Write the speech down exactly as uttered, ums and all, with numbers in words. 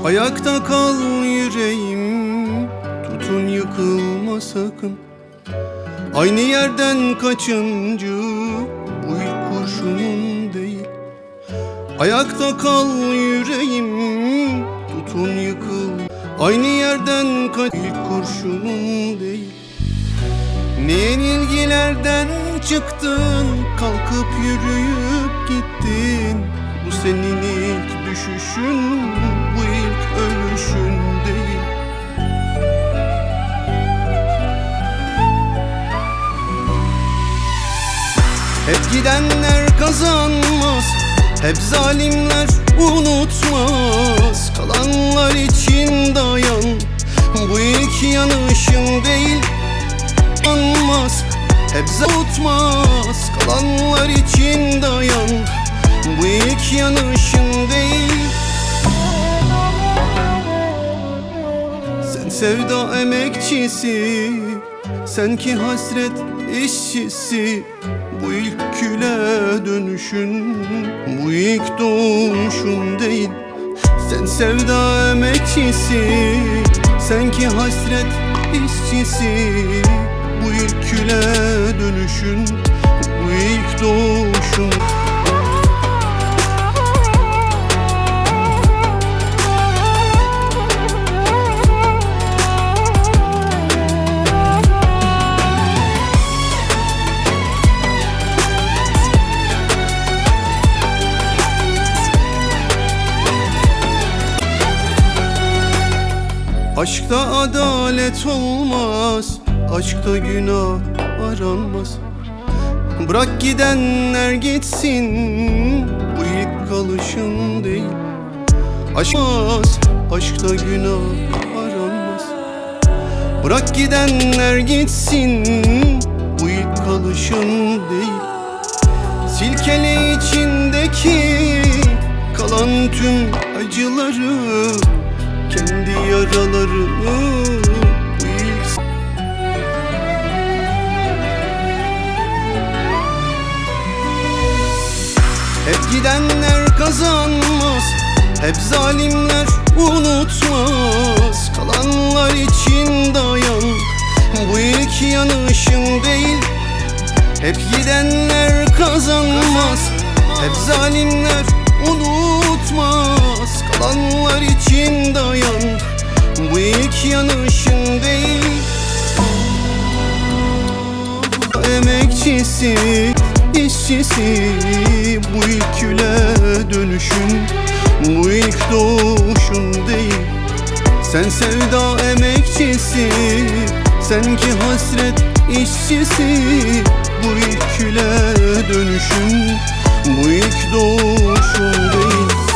Ayakta kal yüreğim, tutun yıkılma sakın. Aynı yerden kaçıncı, bu ilk kurşunun değil. Ayakta kal yüreğim, tutun yıkıl. Aynı yerden kaç, ilk kurşunun değil. Ne yenilgilerden çıktın, kalkıp yürüyüp gittin. Bu senin ilk düşüşün, bu ilk ölüşün değil. Hep gidenler kazanmaz, hep zalimler unutmaz. Kalanlar için dayan, bu ilk yanışın değil. Anmaz, hep unutmaz. Kalanlar için dayan, bu ilk yanışın değil. Sen sevda emekçisi, sen ki hasret işçisi. Bu ilk küle dönüşün, bu ilk doğuşun değil. Sen sevda emekçisi, sen ki hasret işçisi. Bu ilk küle dönüşün, bu ilk doğuşun. Aşkta adalet olmaz, aşkta günah aranmaz. Bırak gidenler gitsin, bu ilk kalışın değil. Aşkmaz, aşkta günah aranmaz. Bırak gidenler gitsin, bu ilk kalışın değil. Silkele içindeki kalan tüm acıları, kendi yaralarını. Bu ilk... Hep gidenler kazanmaz, hep zalimler unutmaz. Kalanlar için dayan, bu ilk yanışın değil. Hep gidenler kazanmaz, hep zalimler unutmaz. Kalanlar için dayan, bu ilk yanışın değil. Emekçisi, işçisi, bu ilk küle dönüşün, bu ilk doğuşun değil. Sen sevda emekçisi, sen ki hasret işçisi. Bu ilk küle dönüşün, bu ilk doğuşun değil.